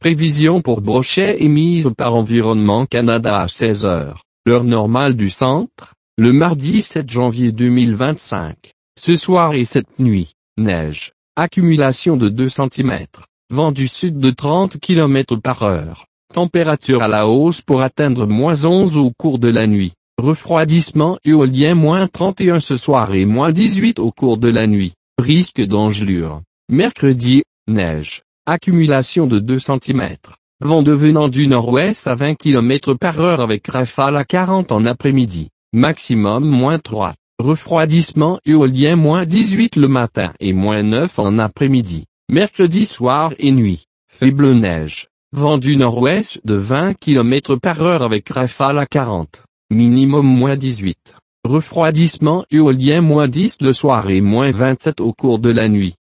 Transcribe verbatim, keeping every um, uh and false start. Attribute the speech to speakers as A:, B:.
A: Prévision pour Brochet émise par Environnement Canada à seize heures, l'heure normale du centre, le mardi sept janvier deux mille vingt-cinq. Ce soir et cette nuit, neige, accumulation de deux centimètres, vent du sud de trente kilomètres par heure, température à la hausse pour atteindre moins onze au cours de la nuit, refroidissement éolien moins trente et un ce soir et moins dix-huit au cours de la nuit, risque d'engelure. Mercredi, neige, accumulation de deux centimètres, vent devenant du nord-ouest à vingt kilomètres par heure avec rafale à quarante en après-midi, maximum moins trois, refroidissement éolien moins dix-huit le matin et moins neuf en après-midi, mercredi soir et nuit, faible neige, vent du nord-ouest de vingt kilomètres par heure avec rafale à quarante, minimum moins dix-huit, refroidissement éolien moins dix le soir et moins vingt-sept au cours de la nuit.